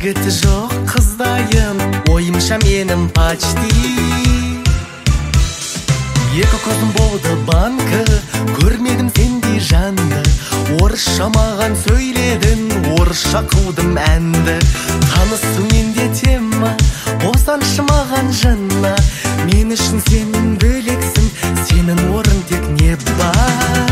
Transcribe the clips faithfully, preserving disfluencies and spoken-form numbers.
жігіті жоқ қыздайын, ойымша менің почти. Екі көзім болды банкі, көрмедім сендей жанды. Орысша маған сөйледің, орысша қылдым әнді. Танысу менде тема, болсаншы маған жынна. Мен үшін сен бөлексің, сенің орын тек не бар.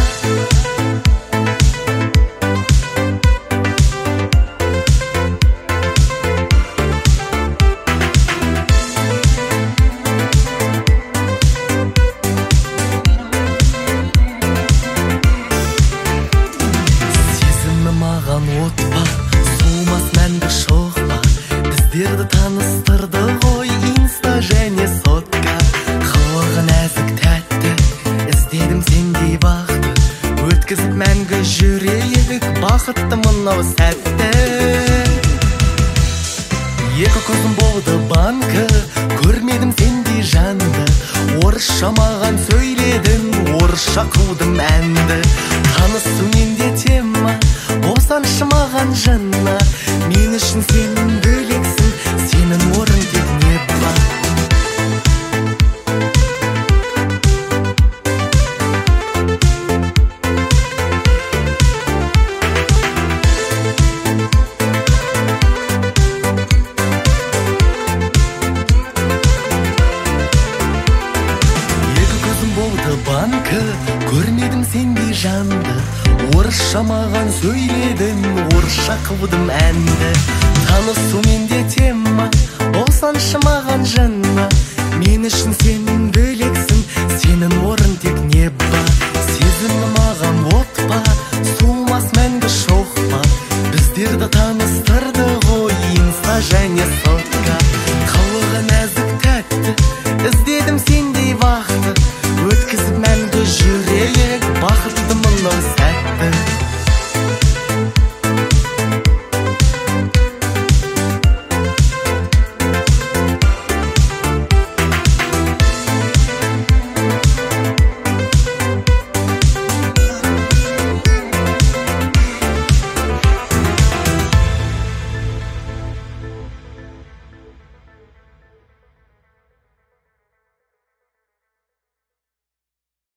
Маған от па, суымас мәңгі шоқ па. Біздерді таныстырды ғой инста және сотка. Қылығы нәзік тәтті, іздедім сендей бақты. Өткізіп мәңгі жүрейік, бақытты мынау сәтті. Екі көзім болды банкі, көрмедім сендей жанды. Орысша маған сөйледің, орысша қылдым әнді. Танысу менде тема, болсаншы маған жынна. Мен үшін сен бөлексің, сенің орын тек не бар. Екі көзім болды банкі, көрмедім сендей жанды. Орысша маған сөйледің, орысша қылдым әнді. Танысу менде тема, болсаншы маған жынна. Мен үшін сен бөлексің, сенің орын тек не бар. Сезімі маған от па, суымас мәңгі шоқ па. Біздерді таныстырды ғой инста және